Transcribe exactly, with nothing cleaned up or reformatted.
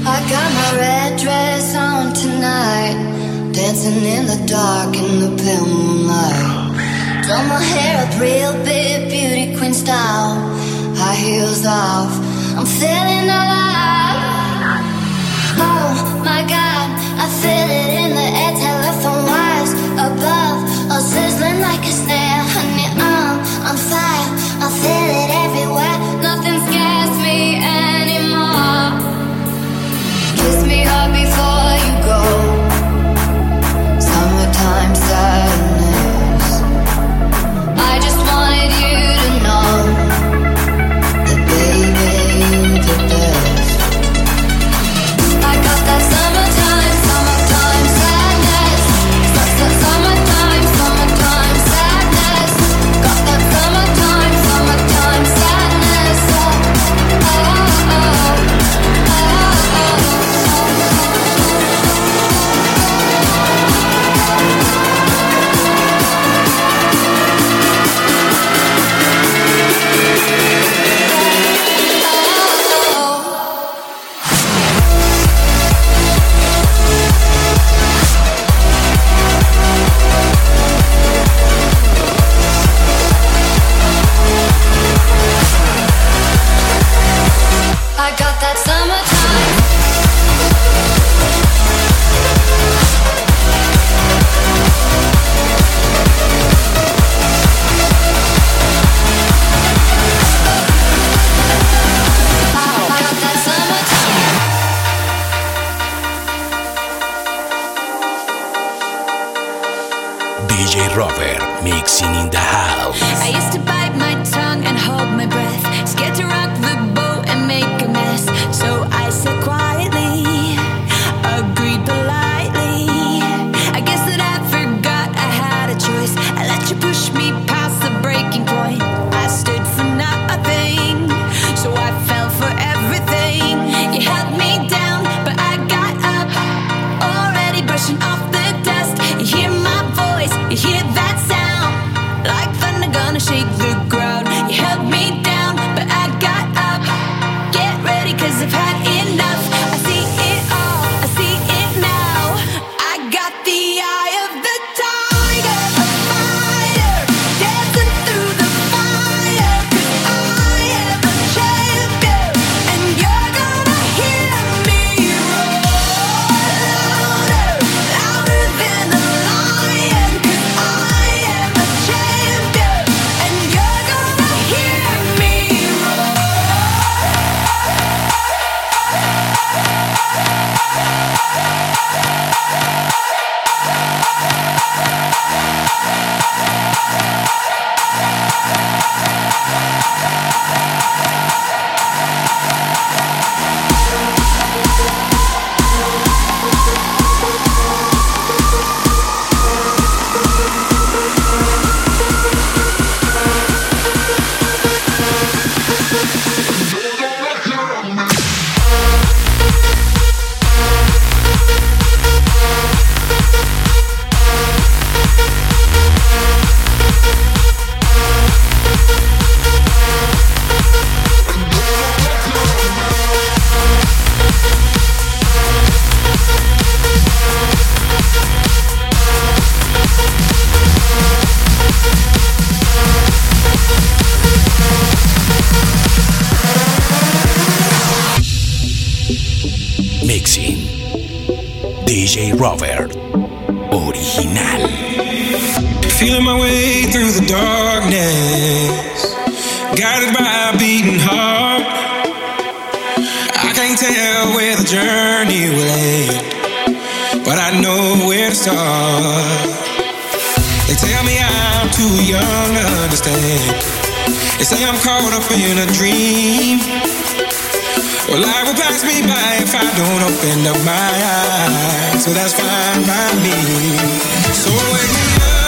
I got my red dress on tonight, dancing in the dark in the pale moonlight. Done my hair up real big, beauty queen style. High heels off, I'm feeling alive. Oh my God, I feel it in the air. Telephone wires above, all sizzling like a snare. Honey, I'm on fire, I feel it everywhere. Nothing scares me anymore. Kiss me hard before you go. Summertime sadness. I just wanted you to know that baby you're the best. I got that summertime, summertime sadness. Summertime, summertime sadness. Got that summertime, summertime sadness. Oh, oh, oh, oh, oh. I got that summertime. I got that summertime. D J Robert mixing in the house. I used to bite my tongue and hold my breath, scared to rock the boat and make a mess. So I said quietly, agreed politely. I guess that I forgot I had a choice. I let you push me past the breaking point. I stood for nothing, so I fell for everything. You held me down, but I got up, already brushing off the dust. You hear my voice, you hear that sound, like thunder gonna shake the ground. You held me down, but I got up. Get ready, cause I've had enough. I see it all, I see it now. I got the eye of the tiger, a fighter, dancing through the fire. Cause I am a champion, and you're gonna hear me roar louder, louder than a lion. Cause I am a champion, and you're gonna hear me roar. Mixing D J Robert Original. Feeling my way through the darkness, guided by a beating heart. I can't tell where the journey will end, but I know where to start. They tell me I'm too young to understand. They say I'm caught up in a dream. Well, life will pass me by if I don't open up my eyes. So that's fine by me. So wake me up.